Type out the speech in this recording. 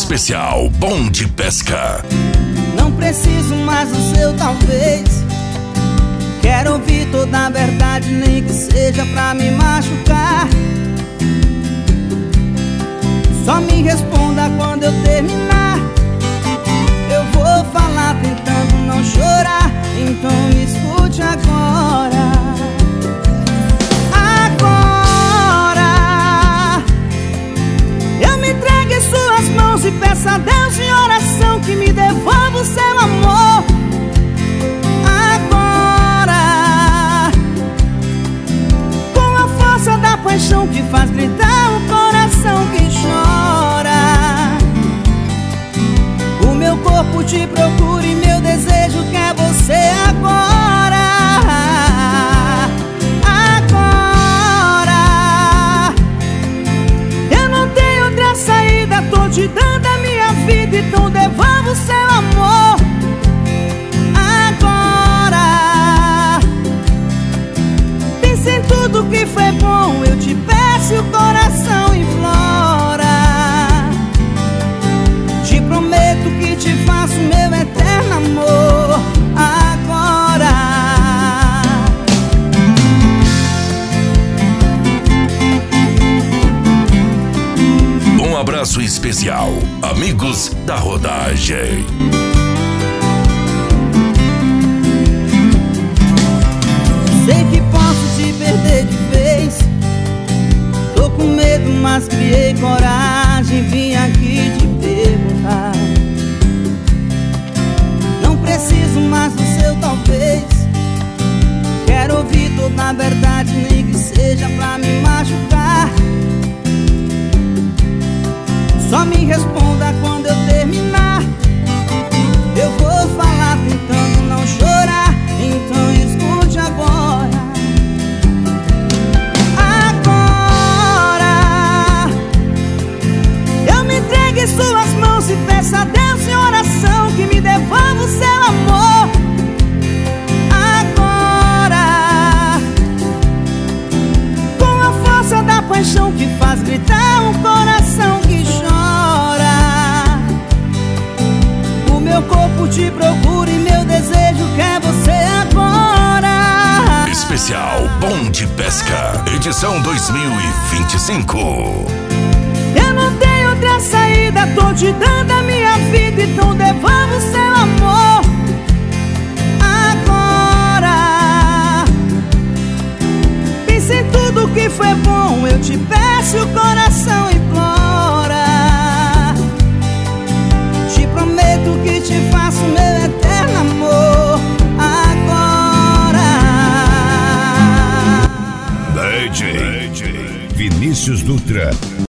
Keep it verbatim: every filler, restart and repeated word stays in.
Especial Bom de Pesca. Não preciso mais do seu talvez. Quero ouvir toda a verdade, nem que seja pra me machucar. Só me responda quando eu terminar. Eu vou falar tentando não chorar. Então me escute agora. Agora eu me entrego em suas mãos e peço a Deus em oração que me devolva o seu amor. Agora, com a força da paixão que faz gritar o coração que chora, o meu corpo te procura e meu desejo quer você agora. Agora, eu não tenho outra saída, tô te dando a minha vida, então devolva o seu amor. Agora, pense em tudo que foi bom, eu te peço e o coração implora. Te prometo que te faço meu eterno amor. Agora, Um abraço especial, amigos da rodagem. sei que posso te perder de vez. Tô com medo, mas criei coragem, vim aqui te perguntar. Não preciso mais do seu talvez. Quero ouvir toda a verdade, nem que seja pra me machucar. Só me responda quando eu terminar. Eu vou falar tentando não chorar. Então escute agora. Agora, eu me entrego em suas mãos e peço a Deus em oração que me devolva o seu amor. Agora, com a força da paixão que faz gritar um coração que chora, o meu corpo te procura e meu desejo quer você agora. Especial Bom de Pesca, edição dois mil e vinte e cinco. Eu não tenho outra saída, tô te dando a minha vida, então devolva o seu amor. Agora, pense em tudo que foi bom, eu te peço e o coração implora.